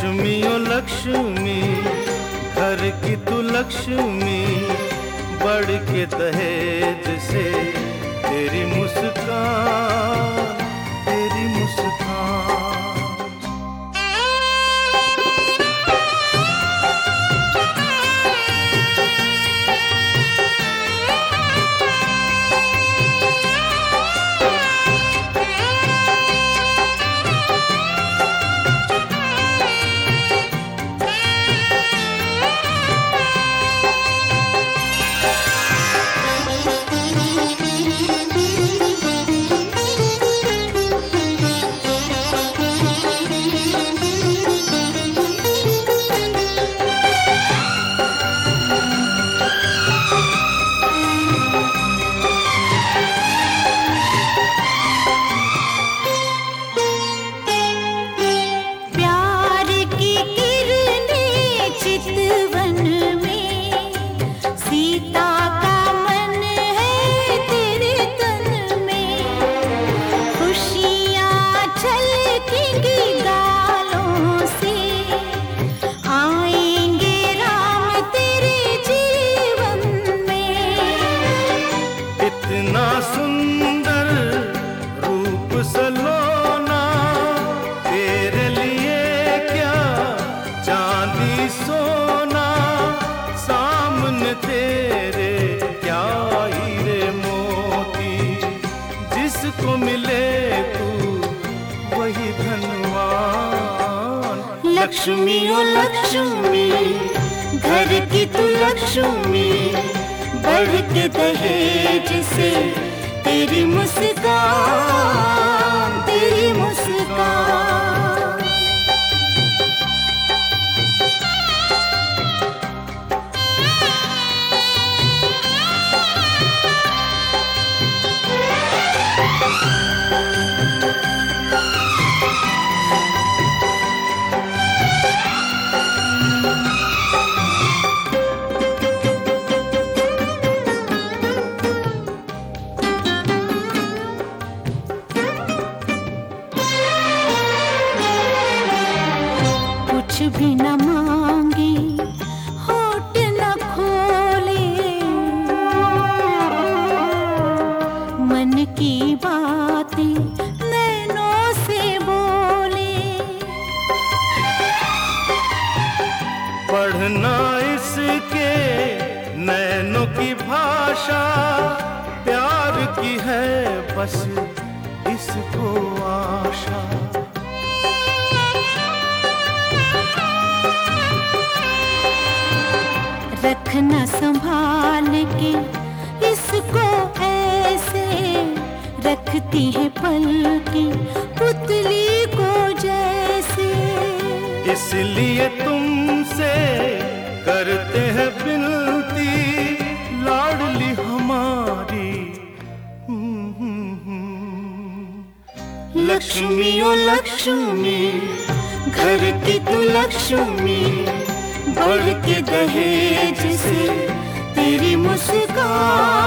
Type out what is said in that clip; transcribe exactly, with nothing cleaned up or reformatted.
लक्ष्मी ओ लक्ष्मी, घर की तू लक्ष्मी, बढ़ के दहेज से तेरी मुस्कान, तेरी मुस्कान। सुंदर रूप सलोना, तेरे लिए क्या चांदी सोना, सामने तेरे क्या हीरे मोती, जिसको मिले तू वही धनवान। लक्ष्मी ओ लक्ष्मी, घर की तू लक्ष्मी, बढ़ के दहेज से तेरी मुस्कान, तेरी मुस्कान। कुछ भी न मांगे, होठ न खोले, मन की बातें नैनों से बोले। पढ़ना इसके नैनों की भाषा, प्यार की है बस इसको आशा। रखना संभाल के इसको ऐसे, रखती है पल की पुतली को जैसे। इसलिए तुमसे करते हैं विनती, लाडली हमारी लक्ष्मी ओ लक्ष्मी, घर की तू लक्ष्मी, बढ़ के दहेज से तेरी मुस्कान।